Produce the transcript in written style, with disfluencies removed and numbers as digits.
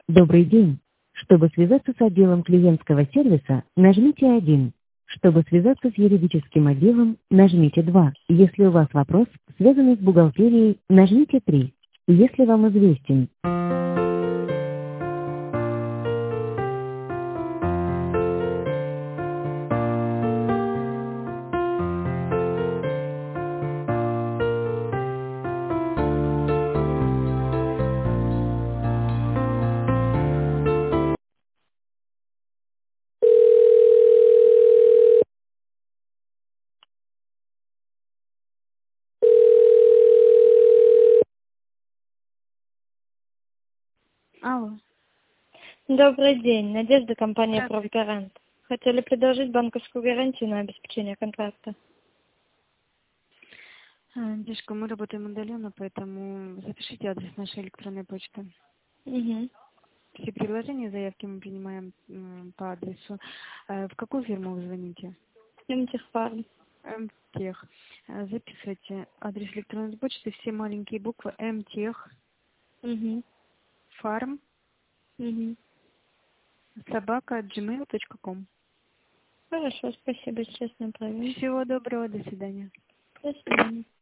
Добрый день. Чтобы связаться с отделом клиентского сервиса, нажмите 1. Чтобы связаться с юридическим отделом, нажмите 2. Если у вас вопрос, связанный с бухгалтерией, нажмите 3. Если вам известен. Алло. Добрый день. Надежда, компания Здравствуйте. «Профгарант». Хотели предложить банковскую гарантию на обеспечение контракта. Девушка, мы работаем удаленно, поэтому запишите адрес нашей электронной почты. Угу. Все предложения, заявки мы принимаем по адресу. В какую фирму вы звоните? Мтехфарм. МТех. Записывайте адрес электронной почты, все маленькие буквы МТех, Угу. фарм, Угу. @gmail.com. Хорошо, спасибо, сейчас направим. Всего доброго, до свидания. До свидания.